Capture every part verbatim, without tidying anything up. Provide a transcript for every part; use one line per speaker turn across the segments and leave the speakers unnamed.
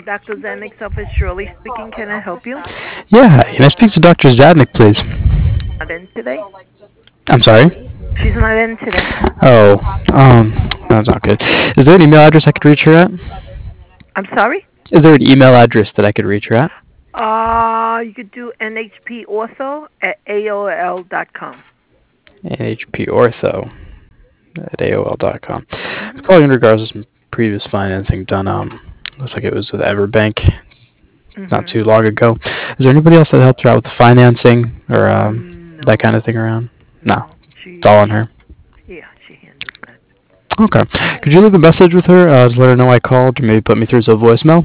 Doctor Zanik's office, Shirley speaking. Can I help you?
Yeah, can I speak to Doctor Zadnik, please?
Not in today.
I'm sorry?
She's not in today.
Oh, um, that's not good. Is there an email address I could reach her at?
I'm sorry?
Is there an email address that I could reach her at?
Uh, you could do N H P ortho at A O L dot com.
N H P ortho at A O L dot com.
Mm-hmm.
I'm calling in regards to some previous financing done, um, looks like it was with Everbank not
Mm-hmm.
too long ago. Is there anybody else that helped her out with the financing or um,
Mm,
that
no,
kind of thing around? No,
no.
it's
She,
all on
she,
her.
yeah, she handles that.
Okay. Could you leave a message with her uh, to let her know I called, or maybe put me through to a voicemail?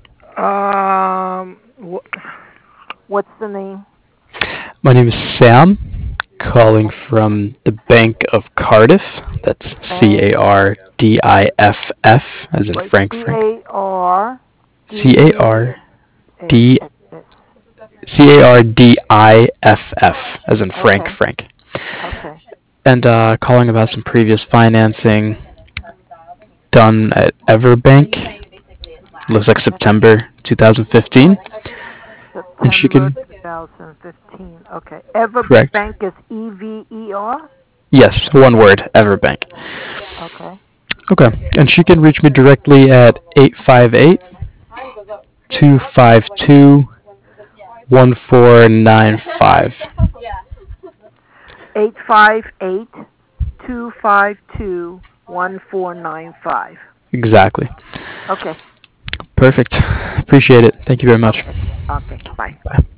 Um, wh- what's the name?
My name is Sam, calling from the Bank of Cardiff. That's C A
Bank.
R D I F F, as in
Wait,
Frank
C
Frank.
A R
C A
D
R
A.
D C A R D I F F, as in Frank
Okay,
Frank.
okay.
And uh, calling about some previous financing done at Everbank. Looks like September twenty fifteen. And she
September
can,
twenty fifteen. Okay. Ever
correct.
Bank is E V E R?
Yes, one word, Everbank.
Okay.
Okay. And she can reach me directly at eight five eight, two five two, one four nine five.
eight five eight, two five two, one four nine five.
Exactly.
Okay.
Perfect. Appreciate it. Thank you very much.
Okay. Okay. Bye.
Bye.